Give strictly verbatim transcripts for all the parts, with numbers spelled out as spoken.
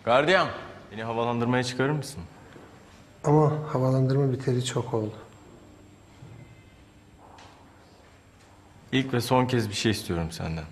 Gardiyan, beni havalandırmaya çıkarır mısın? Ama havalandırma biteri çok oldu. İlk ve son kez bir şey istiyorum senden.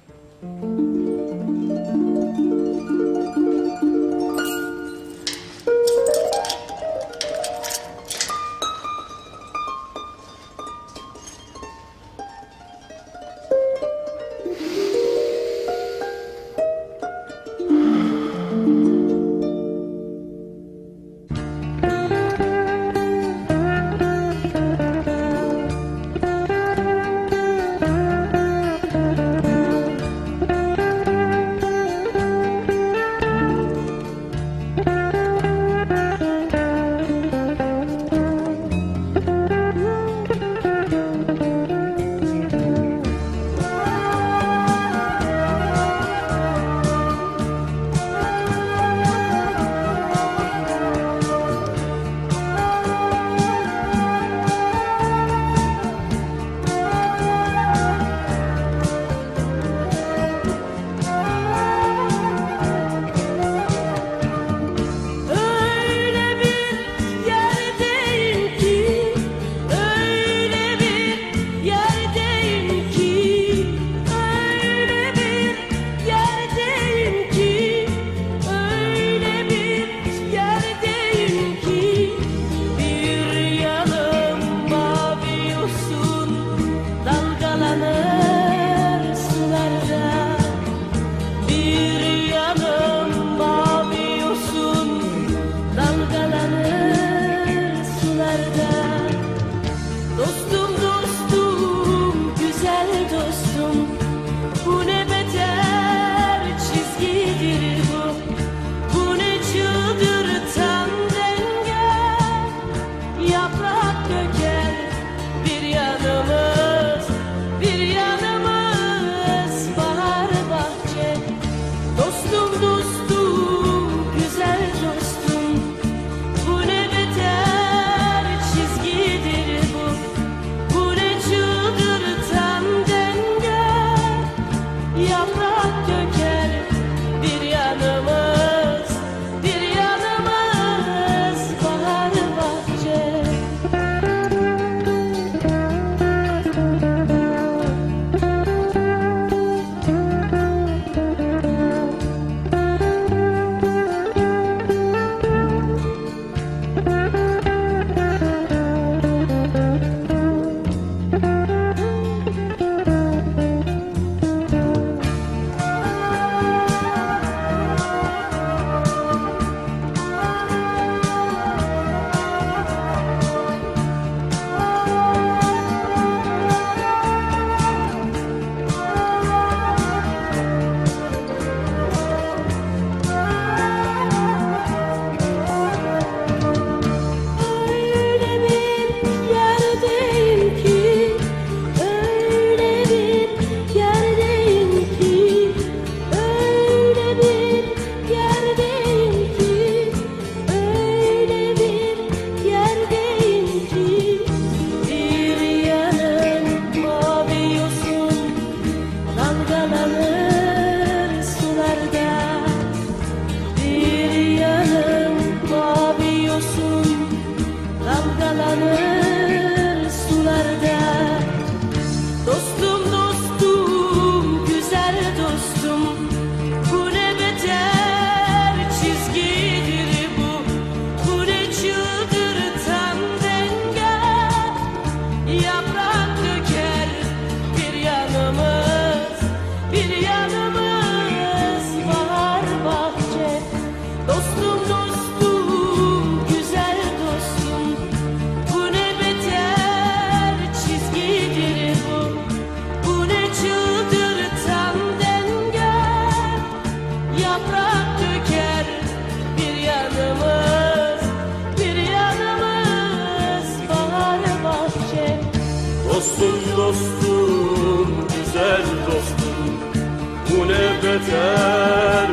Dostum, güzel dostum, bu ne beter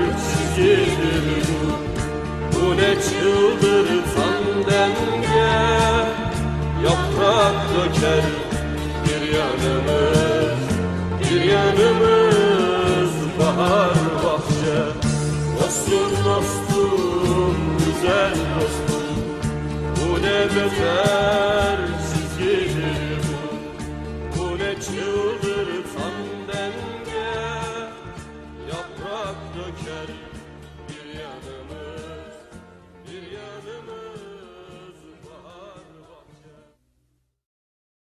çizgidir bu, bu ne çıldırtan denge, yaprak döker bir yanımız, bir yanımız bahar bahçe. Dostum dostum güzel dostum, bu ne beter çizgidir bu, bu ne çıldırtan denge, yaprak döker bir yanımı.